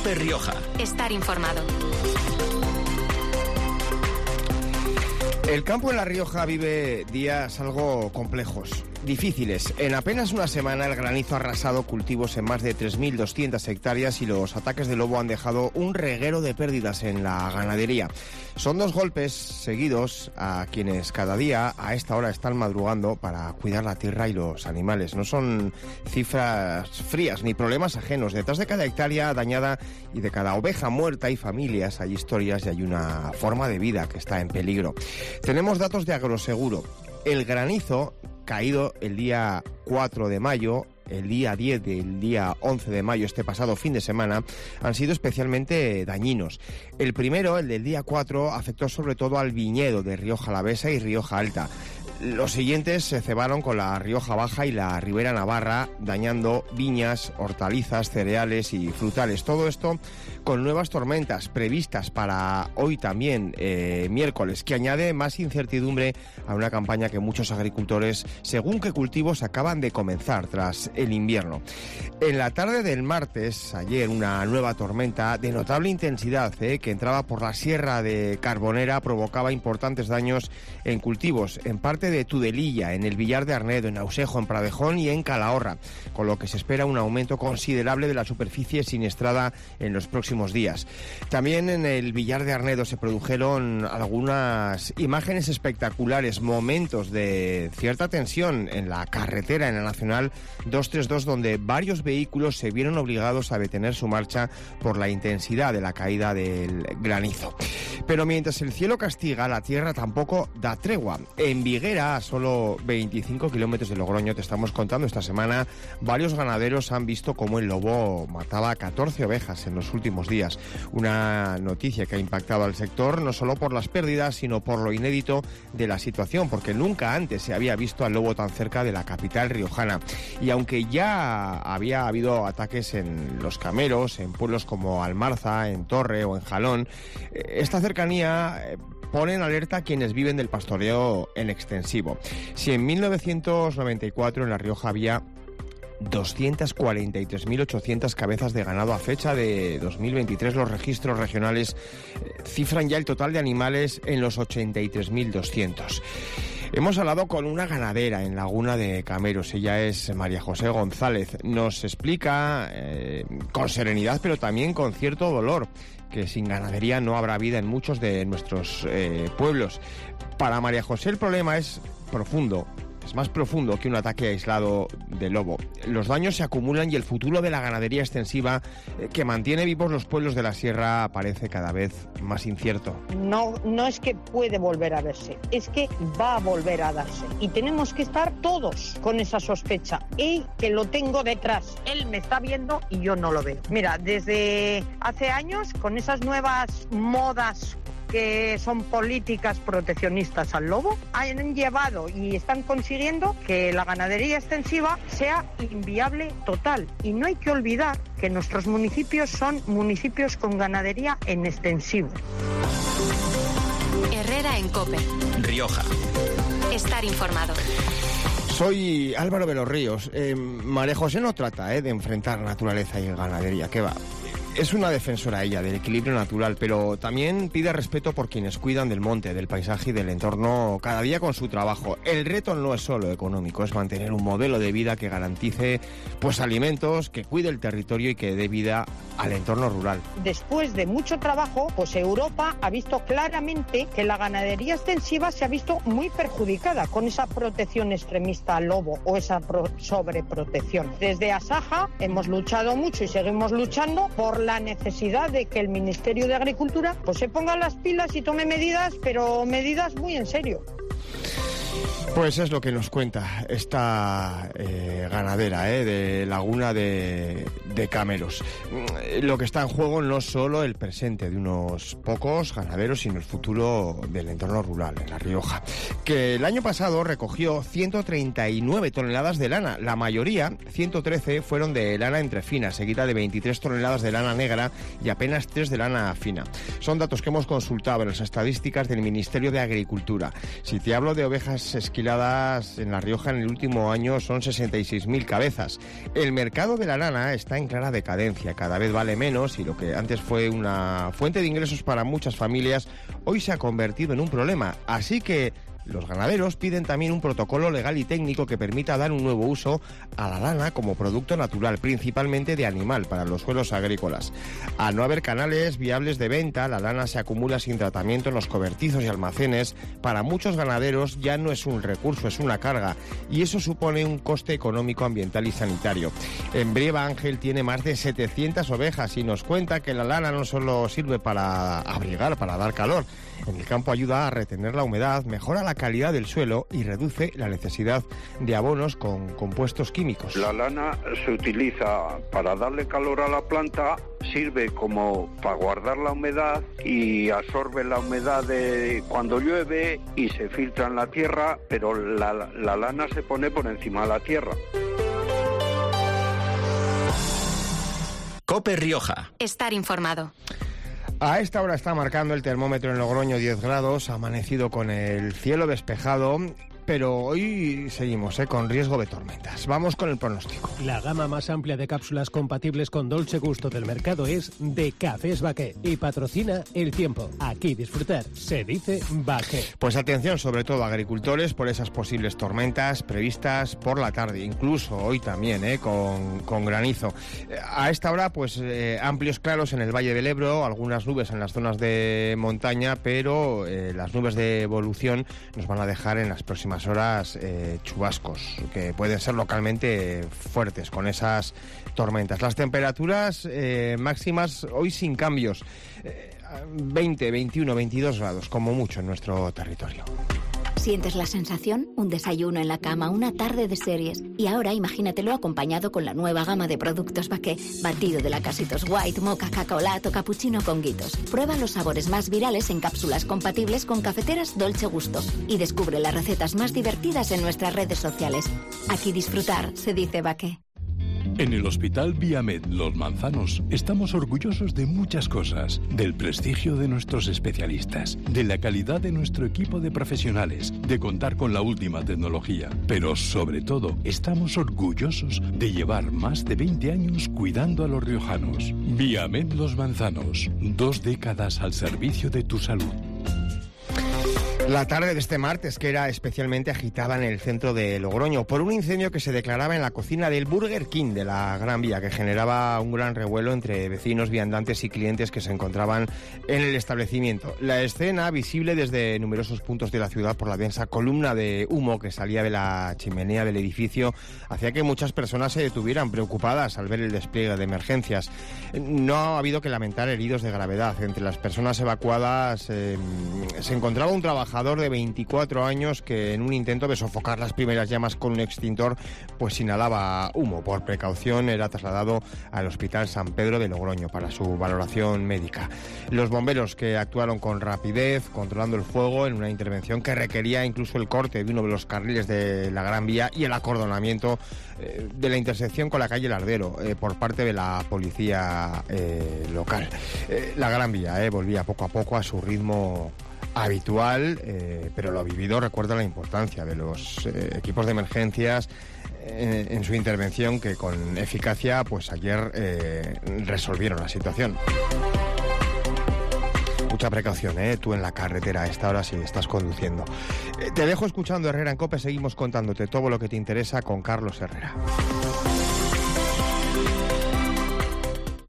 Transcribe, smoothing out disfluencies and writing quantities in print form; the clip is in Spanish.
COPE Rioja. Estar informado. El campo en La Rioja vive días algo complejos, difíciles. En apenas una semana el granizo ha arrasado cultivos en más de 3.200 hectáreas y los ataques de lobo han dejado un reguero de pérdidas en la ganadería. Son 2 golpes seguidos a quienes cada día a esta hora están madrugando para cuidar la tierra y los animales. No son cifras frías ni problemas ajenos. Detrás de cada hectárea dañada y de cada oveja muerta hay familias, hay historias y hay una forma de vida que está en peligro. Tenemos datos de Agroseguro. El granizo caído el día 4 de mayo, el día 10 y el día 11 de mayo, este pasado fin de semana, han sido especialmente dañinos. El primero, el del día 4, afectó sobre todo al viñedo de Rioja Alavesa y Rioja Alta. Los siguientes se cebaron con la Rioja Baja y la Ribera Navarra, dañando viñas, hortalizas, cereales y frutales. Todo esto con nuevas tormentas previstas para hoy también, miércoles, que añade más incertidumbre a una campaña que muchos agricultores, según qué cultivos, acaban de comenzar tras el invierno. En la tarde del martes, ayer, una nueva tormenta de notable intensidad, que entraba por la Sierra de Carbonera, provocaba importantes daños en cultivos, en parte de Tudelilla, en el Villar de Arnedo, en Ausejo, en Pradejón y en Calahorra, con lo que se espera un aumento considerable de la superficie siniestrada en los próximos días. También en el Villar de Arnedo se produjeron algunas imágenes espectaculares, momentos de cierta tensión en la carretera, en la Nacional 232, donde varios vehículos se vieron obligados a detener su marcha por la intensidad de la caída del granizo. Pero mientras el cielo castiga, la tierra tampoco da tregua. En Viguera, a solo 25 kilómetros de Logroño, te estamos contando esta semana, varios ganaderos han visto cómo el lobo mataba a 14 ovejas en los últimos días. Una noticia que ha impactado al sector, no solo por las pérdidas, sino por lo inédito de la situación, porque nunca antes se había visto al lobo tan cerca de la capital riojana. Y aunque ya había habido ataques en Los Cameros, en pueblos como Almarza, en Torre o en Jalón, esta cercanía pone en alerta a quienes viven del pastoreo en extensivo. Si en 1994 en La Rioja había 243.800 cabezas de ganado, a fecha de 2023 los registros regionales cifran ya el total de animales en los 83.200. Hemos hablado con una ganadera en Laguna de Cameros. Ella es María José González. Nos explica con serenidad, pero también con cierto dolor, que sin ganadería no habrá vida en muchos de nuestros pueblos. Para María José el problema es profundo. Es más profundo que un ataque aislado de lobo. Los daños se acumulan y el futuro de la ganadería extensiva que mantiene vivos los pueblos de la sierra parece cada vez más incierto. No es que puede volver a verse, es que va a volver a darse. Y tenemos que estar todos con esa sospecha. Y que lo tengo detrás. Él me está viendo y yo no lo veo. Mira, desde hace años, con esas nuevas modas que son políticas proteccionistas al lobo, han llevado y están consiguiendo que la ganadería extensiva sea inviable total. Y no hay que olvidar que nuestros municipios son municipios con ganadería en extensivo. Herrera en COPE. Rioja. Estar informado. Soy Álvaro de los Ríos. María José no trata de enfrentar naturaleza y ganadería, ¿qué va? Es una defensora ella del equilibrio natural, pero también pide respeto por quienes cuidan del monte, del paisaje y del entorno cada día con su trabajo. El reto no es solo económico, es mantener un modelo de vida que garantice alimentos, que cuide el territorio y que dé vida al entorno rural. Después de mucho trabajo, Europa ha visto claramente que la ganadería extensiva se ha visto muy perjudicada con esa protección extremista al lobo o esa sobreprotección. Desde Asaja hemos luchado mucho y seguimos luchando por la necesidad de que el Ministerio de Agricultura se ponga las pilas y tome medidas, pero medidas muy en serio. Pues es lo que nos cuenta esta ganadera de Laguna de Cameros. Lo que está en juego no solo el presente de unos pocos ganaderos, sino el futuro del entorno rural en La Rioja, que el año pasado recogió 139 toneladas de lana. La mayoría, 113, fueron de lana entrefina, seguida de 23 toneladas de lana negra y apenas 3 de lana fina. Son datos que hemos consultado en las estadísticas del Ministerio de Agricultura. Si te hablo de ovejas esquiladas en La Rioja en el último año, son 66.000 cabezas. El mercado de la lana está en en clara decadencia. Cada vez vale menos y lo que antes fue una fuente de ingresos para muchas familias, hoy se ha convertido en un problema. Así que los ganaderos piden también un protocolo legal y técnico que permita dar un nuevo uso a la lana como producto natural, principalmente de animal, para los suelos agrícolas. Al no haber canales viables de venta, la lana se acumula sin tratamiento en los cobertizos y almacenes. Para muchos ganaderos ya no es un recurso, es una carga, y eso supone un coste económico, ambiental y sanitario. En Brieva, Ángel tiene más de 700 ovejas y nos cuenta que la lana no solo sirve para abrigar, para dar calor. En el campo ayuda a retener la humedad, mejora la calidad del suelo y reduce la necesidad de abonos con compuestos químicos. La lana se utiliza para darle calor a la planta, sirve como para guardar la humedad y absorbe la humedad de cuando llueve y se filtra en la tierra, pero la lana se pone por encima de la tierra. COPE Rioja. Estar informado. A esta hora está marcando el termómetro en Logroño 10 grados, ha amanecido con el cielo despejado, pero hoy seguimos con riesgo de tormentas. Vamos con el pronóstico. La gama más amplia de cápsulas compatibles con Dolce Gusto del mercado es de Cafés Baqué y patrocina El Tiempo. Aquí disfrutar se dice Baqué. Pues atención, sobre todo agricultores, por esas posibles tormentas previstas por la tarde, incluso hoy también, con granizo. A esta hora, pues amplios claros en el Valle del Ebro, algunas nubes en las zonas de montaña, pero las nubes de evolución nos van a dejar en las próximas horas chubascos que pueden ser localmente fuertes con esas tormentas. Las temperaturas máximas hoy sin cambios, 20, 21, 22 grados como mucho en nuestro territorio. ¿Sientes la sensación? Un desayuno en la cama, una tarde de series. Y ahora imagínatelo acompañado con la nueva gama de productos Baqué. Batido de lacasitos white, mocha, cacao latte o cappuccino con guitos. Prueba los sabores más virales en cápsulas compatibles con cafeteras Dolce Gusto. Y descubre las recetas más divertidas en nuestras redes sociales. Aquí disfrutar se dice Baqué. En el Hospital Viamed Los Manzanos estamos orgullosos de muchas cosas, del prestigio de nuestros especialistas, de la calidad de nuestro equipo de profesionales, de contar con la última tecnología, pero sobre todo estamos orgullosos de llevar más de 20 años cuidando a los riojanos. Viamed Los Manzanos, 2 décadas al servicio de tu salud. La tarde de este martes, que era especialmente agitada en el centro de Logroño por un incendio que se declaraba en la cocina del Burger King de la Gran Vía, que generaba un gran revuelo entre vecinos, viandantes y clientes que se encontraban en el establecimiento. La escena, visible desde numerosos puntos de la ciudad por la densa columna de humo que salía de la chimenea del edificio, hacía que muchas personas se detuvieran preocupadas al ver el despliegue de emergencias. No ha habido que lamentar heridos de gravedad. Entre las personas evacuadas se encontraba un trabajador de 24 años que en un intento de sofocar las primeras llamas con un extintor pues inhalaba humo. Por precaución era trasladado al Hospital San Pedro de Logroño para su valoración médica. Los bomberos, que actuaron con rapidez controlando el fuego en una intervención que requería incluso el corte de uno de los carriles de la Gran Vía y el acordonamiento de la intersección con la calle Lardero por parte de la policía local. La Gran Vía volvía poco a poco a su ritmo habitual, pero lo vivido recuerda la importancia de los equipos de emergencias en su intervención, que con eficacia pues ayer resolvieron la situación. Mucha precaución, tú en la carretera a esta hora si estás conduciendo. Te dejo escuchando Herrera en COPE, seguimos contándote todo lo que te interesa con Carlos Herrera.